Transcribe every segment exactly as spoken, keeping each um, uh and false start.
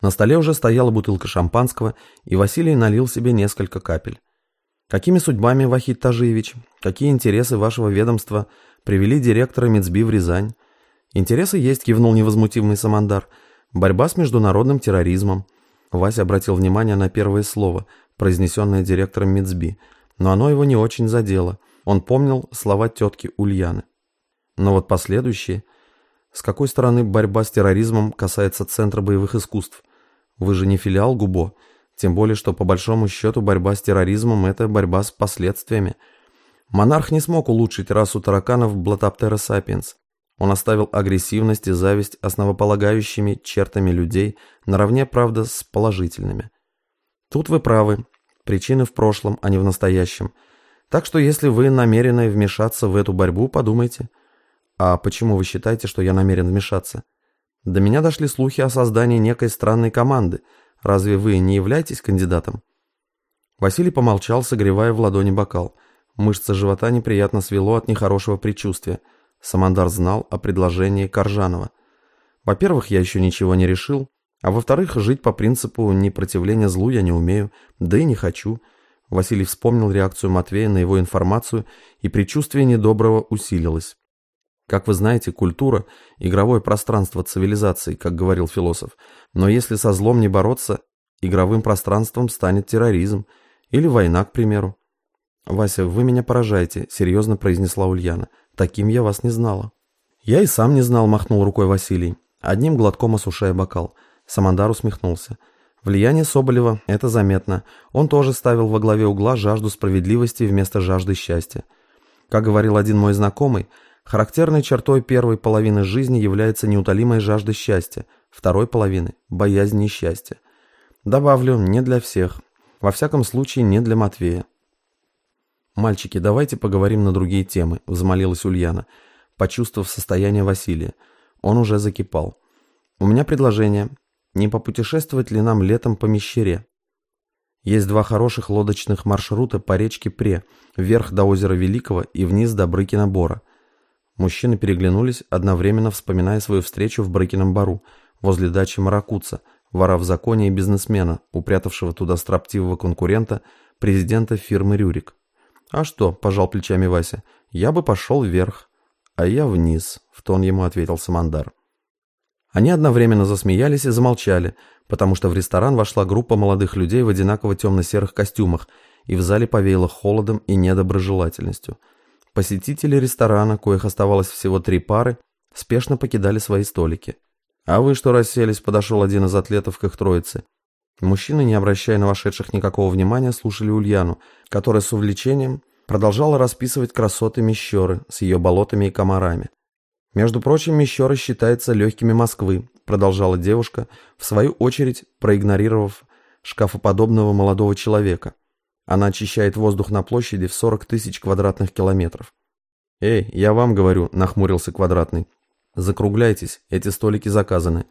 На столе уже стояла бутылка шампанского, и Василий налил себе несколько капель. «Какими судьбами, Вахид Тажиевич, какие интересы вашего ведомства привели директора МИЦБИ в Рязань?» «Интересы есть», — кивнул невозмутимый Самандар. «Борьба с международным терроризмом». Вася обратил внимание на первое слово, произнесенное директором МИЦБИ, но оно его не очень задело. Он помнил слова тетки Ульяны. Но вот последующие... С какой стороны борьба с терроризмом касается Центра боевых искусств? Вы же не филиал ГУБО, тем более, что по большому счету борьба с терроризмом – это борьба с последствиями. Монарх не смог улучшить расу тараканов Блатоптера сапиенс. Он оставил агрессивность и зависть основополагающими чертами людей, наравне, правда, с положительными. Тут вы правы, причины в прошлом, а не в настоящем. Так что если вы намерены вмешаться в эту борьбу, подумайте. А почему вы считаете, что я намерен вмешаться? До меня дошли слухи о создании некой странной команды. Разве вы не являетесь кандидатом? Василий помолчал, согревая в ладони бокал. Мышцы живота неприятно свело от нехорошего предчувствия. Самандар знал о предложении Коржанова. Во-первых, я еще ничего не решил, а во-вторых, жить по принципу непротивления злу я не умею, да и не хочу. Василий вспомнил реакцию Матвея на его информацию, и предчувствие недоброго усилилось. Как вы знаете, культура – игровое пространство цивилизации, как говорил философ. Но если со злом не бороться, игровым пространством станет терроризм или война, к примеру. «Вася, вы меня поражаете», – серьезно произнесла Ульяна. «Таким я вас не знала». «Я и сам не знал», – махнул рукой Василий, одним глотком осушая бокал. Самандар усмехнулся. «Влияние Соболева – это заметно. Он тоже ставил во главе угла жажду справедливости вместо жажды счастья. Как говорил один мой знакомый, характерной чертой первой половины жизни является неутолимая жажда счастья, второй половины – боязнь несчастья. Добавлю, не для всех. Во всяком случае, не для Матвея». «Мальчики, давайте поговорим на другие темы», – взмолилась Ульяна, почувствовав состояние Василия. Он уже закипал. «У меня предложение. Не попутешествовать ли нам летом по Мещере? Есть два хороших лодочных маршрута по речке Пре, вверх до озера Великого и вниз до Брыкина Бора». Мужчины переглянулись, одновременно вспоминая свою встречу в Брыкином Бору, возле дачи Маракуца, вора в законе и бизнесмена, упрятавшего туда строптивого конкурента, президента фирмы «Рюрик». «А что?» – пожал плечами Вася. «Я бы пошел вверх». «А я вниз», – в тон ему ответил Самандар. Они одновременно засмеялись и замолчали, потому что в ресторан вошла группа молодых людей в одинаково темно-серых костюмах, и в зале повеяло холодом и недоброжелательностью. Посетители ресторана, коих оставалось всего три пары, спешно покидали свои столики. «А вы что расселись?» – подошел один из атлетов к их троице. Мужчины, не обращая на вошедших никакого внимания, слушали Ульяну, которая с увлечением продолжала расписывать красоты Мещеры с ее болотами и комарами. «Между прочим, Мещера считается легкими Москвы», – продолжала девушка, в свою очередь проигнорировав шкафоподобного молодого человека. «Она очищает воздух на площади в сорок тысяч квадратных километров». «Эй, я вам говорю», – нахмурился Квадратный. «Закругляйтесь, эти столики заказаны».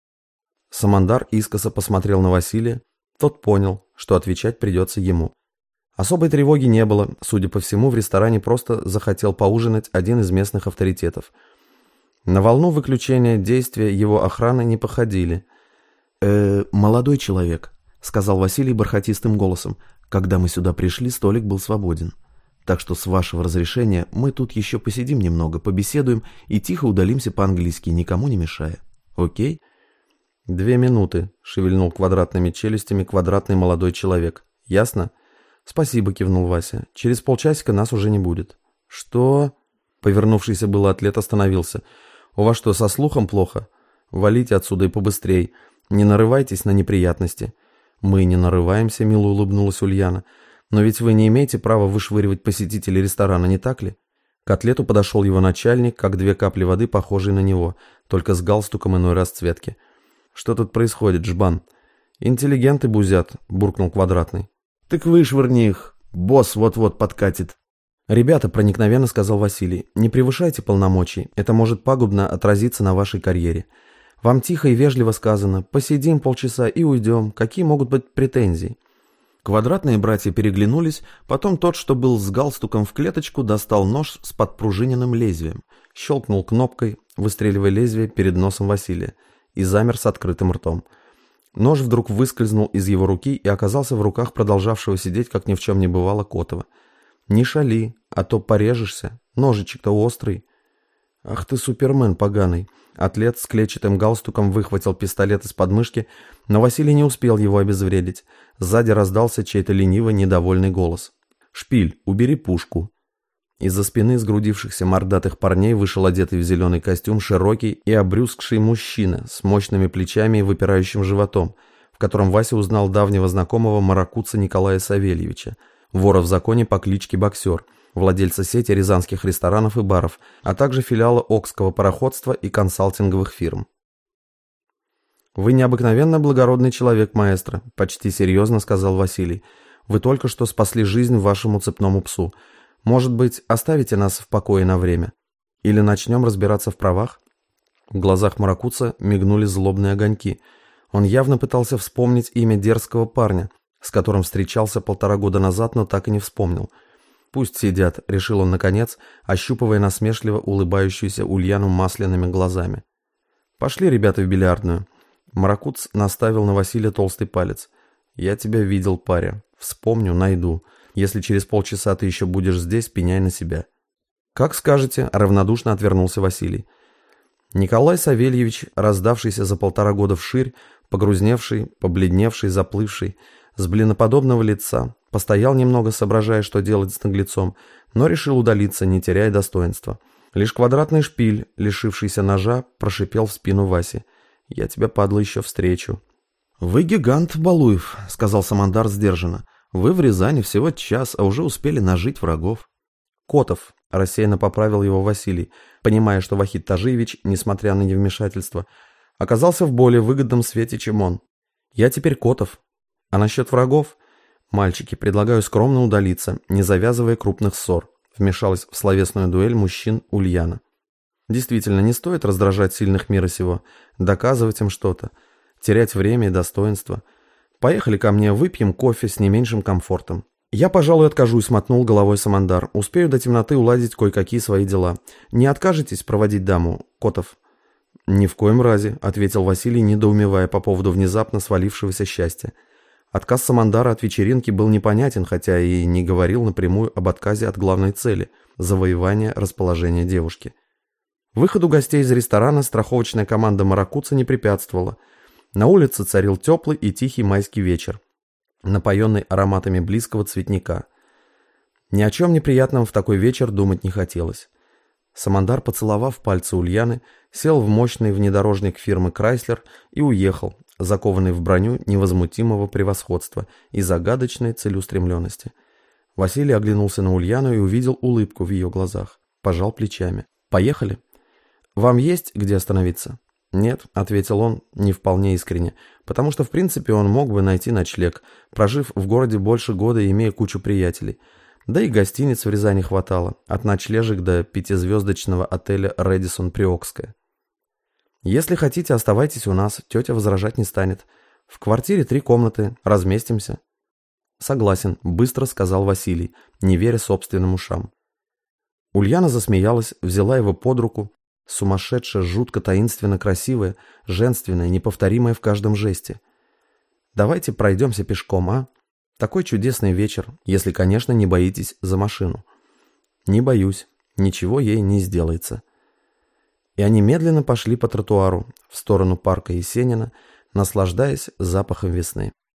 Самандар искоса посмотрел на Василия. Тот понял, что отвечать придется ему. Особой тревоги не было. Судя по всему, в ресторане просто захотел поужинать один из местных авторитетов. На волну выключения действия его охраны не походили. «Э, молодой человек», — сказал Василий бархатистым голосом, — «когда мы сюда пришли, столик был свободен. Так что, с вашего разрешения, мы тут еще посидим немного, побеседуем и тихо удалимся по-английски, никому не мешая. Окей?» «Две минуты», — шевельнул квадратными челюстями квадратный молодой человек. «Ясно?» «Спасибо», — кивнул Вася. «Через полчасика нас уже не будет». «Что?» — повернувшийся было атлет остановился. «У вас что, со слухом плохо? Валите отсюда и побыстрей. Не нарывайтесь на неприятности». «Мы не нарываемся», — мило улыбнулась Ульяна. «Но ведь вы не имеете права вышвыривать посетителей ресторана, не так ли?» К атлету подошел его начальник, как две капли воды, похожие на него, только с галстуком иной расцветки. «Что тут происходит, жбан?» «Интеллигенты бузят», — буркнул Квадратный. «Так вышвырни их, босс вот-вот подкатит». «Ребята», — проникновенно сказал Василий, — «не превышайте полномочий, это может пагубно отразиться на вашей карьере. Вам тихо и вежливо сказано, посидим полчаса и уйдем, какие могут быть претензии?» Квадратные братья переглянулись, потом тот, что был с галстуком в клеточку, достал нож с подпружиненным лезвием, щелкнул кнопкой, выстреливая лезвие перед носом Василия, и замер с открытым ртом. Нож вдруг выскользнул из его руки и оказался в руках продолжавшего сидеть, как ни в чем не бывало, Котова. «Не шали, а то порежешься. Ножичек-то острый». «Ах ты, супермен поганый!» Атлет с клетчатым галстуком выхватил пистолет из подмышки, но Василий не успел его обезвредить. Сзади раздался чей-то ленивый, недовольный голос. «Шпиль, убери пушку». Из-за спины сгрудившихся мордатых парней вышел одетый в зеленый костюм широкий и обрюзгший мужчина с мощными плечами и выпирающим животом, в котором Вася узнал давнего знакомого маракутца Николая Савельевича, вора в законе по кличке Боксер, владельца сети рязанских ресторанов и баров, а также филиала Окского пароходства и консалтинговых фирм. «Вы необыкновенно благородный человек, маэстро», — почти серьезно сказал Василий. «Вы только что спасли жизнь вашему цепному псу. Может быть, оставите нас в покое на время? Или начнем разбираться в правах?» В глазах маракутца мигнули злобные огоньки. Он явно пытался вспомнить имя дерзкого парня, с которым встречался полтора года назад, но так и не вспомнил. «Пусть сидят», — решил он наконец, ощупывая насмешливо улыбающуюся Ульяну масляными глазами. «Пошли, ребята, в бильярдную». Маракутц наставил на Василия толстый палец. «Я тебя видел, паря. Вспомню, найду. Если через полчаса ты еще будешь здесь, пеняй на себя». «Как скажете», — равнодушно отвернулся Василий. Николай Савельевич, раздавшийся за полтора года вширь, погрузневший, побледневший, заплывший, с блиноподобного лица, постоял немного, соображая, что делать с наглецом, но решил удалиться, не теряя достоинства. Лишь квадратный шпиль, лишившийся ножа, прошипел в спину Васи. «Я тебя, падла, еще встречу». «Вы гигант, Балуев», — сказал Самандар сдержанно. «Вы в Рязани всего час, а уже успели нажить врагов». «Котов», — рассеянно поправил его Василий, понимая, что Вахид Тажиевич, несмотря на невмешательство, оказался в более выгодном свете, чем он. «Я теперь Котов. А насчет врагов? Мальчики, предлагаю скромно удалиться, не завязывая крупных ссор», — вмешалась в словесную дуэль мужчин Ульяна. «Действительно, не стоит раздражать сильных мира сего, доказывать им что-то, терять время и достоинство. Поехали ко мне, выпьем кофе с не меньшим комфортом». «Я, пожалуй, откажусь», — мотнул головой Самандар. «Успею до темноты уладить кое-какие свои дела. Не откажетесь проводить даму, Котов?» «Ни в коем разе», — ответил Василий, недоумевая по поводу внезапно свалившегося счастья. Отказ Самандара от вечеринки был непонятен, хотя и не говорил напрямую об отказе от главной цели – завоевания расположения девушки. Выходу гостей из ресторана страховочная команда маракутца не препятствовала. На улице царил теплый и тихий майский вечер, напоенный ароматами близкого цветника. Ни о чем неприятном в такой вечер думать не хотелось. Самандар, поцеловав пальцы Ульяны, сел в мощный внедорожник фирмы «Крайслер» и уехал, закованный в броню невозмутимого превосходства и загадочной целеустремленности. Василий оглянулся на Ульяну и увидел улыбку в ее глазах. Пожал плечами. «Поехали?» «Вам есть где остановиться?» «Нет», — ответил он не вполне искренне, потому что в принципе он мог бы найти ночлег, прожив в городе больше года и имея кучу приятелей. Да и гостиниц в Рязани хватало, от ночлежек до пятизвездочного отеля «Рэдисон Приокская». «Если хотите, оставайтесь у нас, тетя возражать не станет. В квартире три комнаты, разместимся». «Согласен», — быстро сказал Василий, не веря собственным ушам. Ульяна засмеялась, взяла его под руку, сумасшедшая, жутко таинственно красивая, женственная, неповторимая в каждом жесте. «Давайте пройдемся пешком, а? Такой чудесный вечер, если, конечно, не боитесь за машину». «Не боюсь, ничего ей не сделается». И они медленно пошли по тротуару в сторону парка Есенина, наслаждаясь запахом весны.